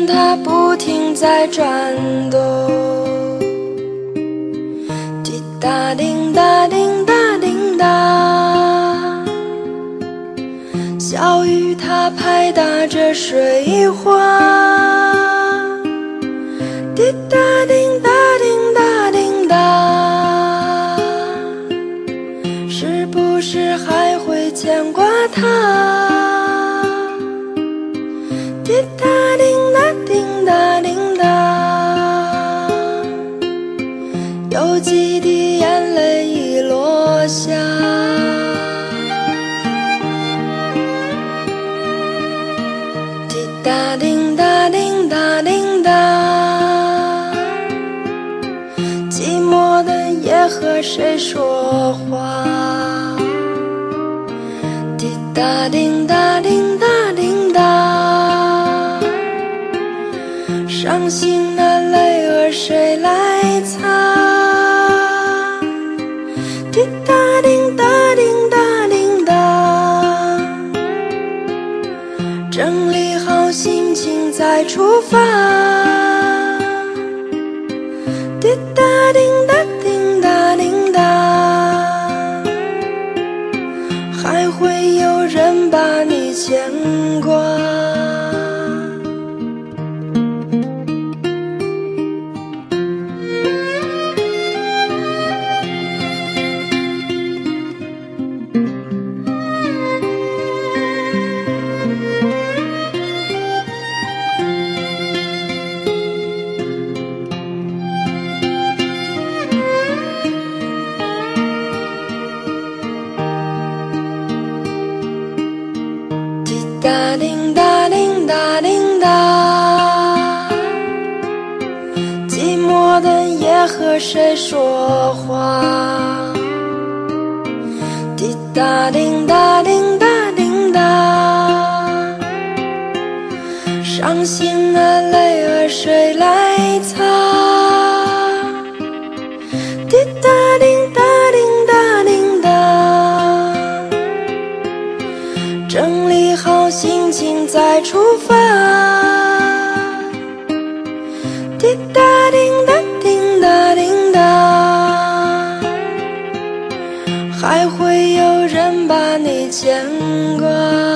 间它不停在转动，滴答叮答叮答叮答，小雨它拍打着水花，滴答叮答叮答叮答，是不是还会牵挂它？滴答叮答叮答叮答，有几滴眼泪已落下。滴答叮答叮答叮答，寂寞的夜和谁说话？滴答叮答叮答叮答，伤心的泪儿谁来擦？滴答叮答叮答叮答，整理好心情再出发。滴答叮答叮答叮答，还会有人把你牵挂。滴答叮答叮答叮答，寂寞的夜和谁说话？滴答叮答叮答叮答，伤心的泪儿谁来擦？滴答叮答叮答叮答，整理好心情再出发。滴答叮答叮答叮答，还会有人把你牵挂。